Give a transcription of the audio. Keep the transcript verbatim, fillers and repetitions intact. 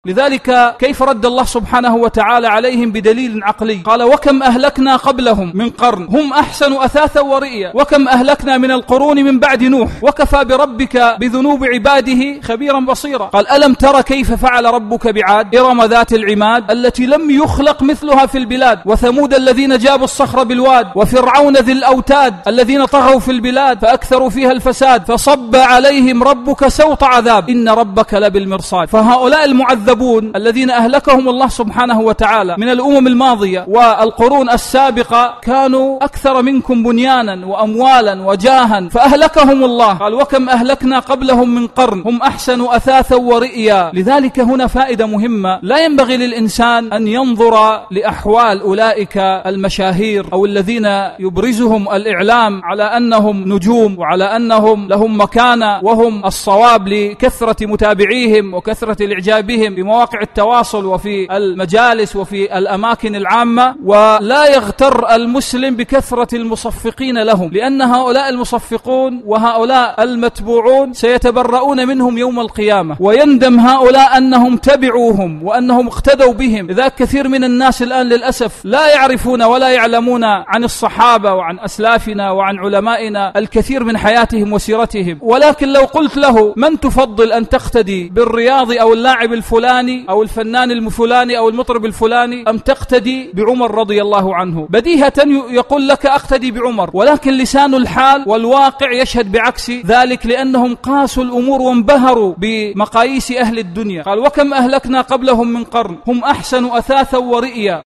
لذلك كيف رد الله سبحانه وتعالى عليهم بدليل عقلي؟ قال: وكم أهلكنا قبلهم من قرن هم أحسن أثاثا ورئيا، وكم أهلكنا من القرون من بعد نوح، وكفى بربك بذنوب عباده خبيرا بصيرا. قال: ألم تر كيف فعل ربك بعاد إرم ذات العماد التي لم يخلق مثلها في البلاد، وثمود الذين جابوا الصخر بالواد، وفرعون ذي الأوتاد الذين طغوا في البلاد فأكثروا فيها الفساد، فصب عليهم ربك سوط عذاب إن ربك لبالمرصاد. فهؤلاء المعذبون الذين أهلكهم الله سبحانه وتعالى من الأمم الماضية والقرون السابقة كانوا أكثر منكم بنيانا وأموالا وجاها فأهلكهم الله. قال: وكم أهلكنا قبلهم من قرن هم أحسن أثاثا ورئيا. لذلك هنا فائدة مهمة، لا ينبغي للإنسان أن ينظر لأحوال أولئك المشاهير أو الذين يبرزهم الإعلام على أنهم نجوم وعلى أنهم لهم مكانة وهم الصواب لكثرة متابعيهم وكثرة الإعجاب بهم في مواقع التواصل وفي المجالس وفي الأماكن العامة، ولا يغتر المسلم بكثرة المصفقين لهم، لأن هؤلاء المصفقون وهؤلاء المتبوعون سيتبرؤون منهم يوم القيامة، ويندم هؤلاء أنهم تبعوهم وأنهم اقتدوا بهم. إذا كثير من الناس الآن للأسف لا يعرفون ولا يعلمون عن الصحابة وعن أسلافنا وعن علمائنا الكثير من حياتهم وسيرتهم، ولكن لو قلت له: من تفضل أن تقتدي، بالرياضي أو اللاعب الفلاني أو الفنان الفلاني أو المطرب الفلاني أم تقتدي بعمر رضي الله عنه؟ بديهة يقول لك: أقتدي بعمر، ولكن لسان الحال والواقع يشهد بعكس ذلك، لأنهم قاسوا الأمور وانبهروا بمقاييس أهل الدنيا. قال: وكم أهلكنا قبلهم من قرن هم أحسن أثاثا ورئيا.